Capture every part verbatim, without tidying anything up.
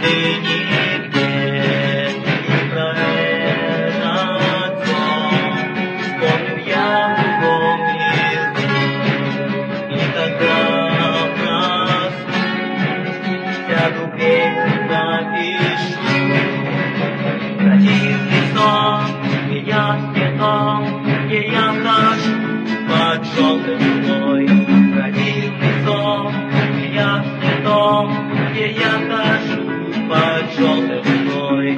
нигде. И про этот сон вспомню я в другом месте. И тогда проснусь, сяду петь, напишу. Противный сон, меня светом, где я хожу под желтым луной. Противный сон, меня светом, где я хожу под желтым луной.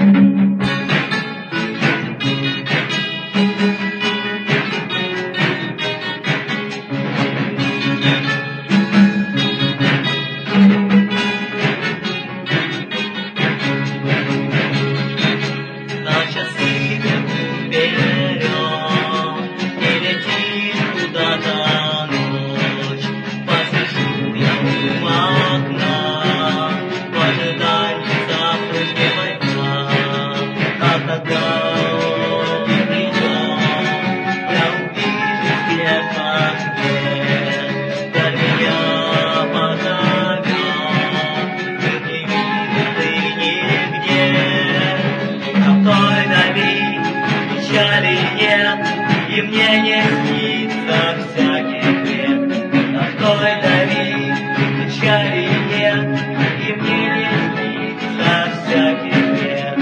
Печали нет, и мне не снится всякий грех. На той дави печали нет, и мне не снится всякий грех.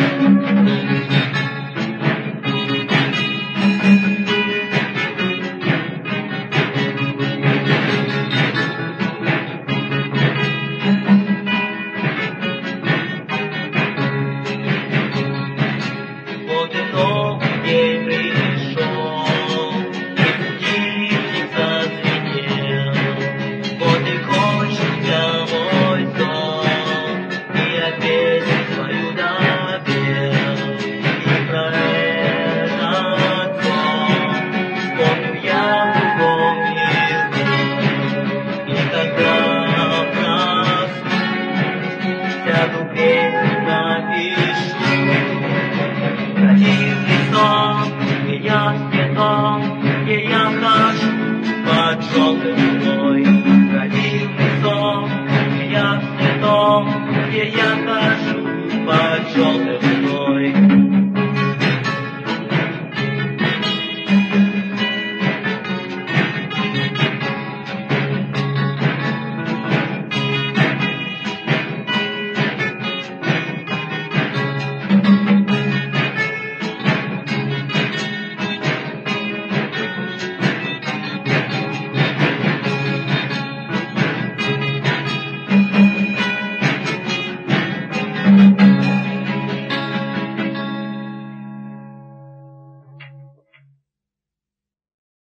Вот и новый день пришел, и будильник зазвенел. Вот и кончился мой сон, и я песню свою допел. И про этот сон вспомню я в другом месте. И когда проснусь, сяду петь.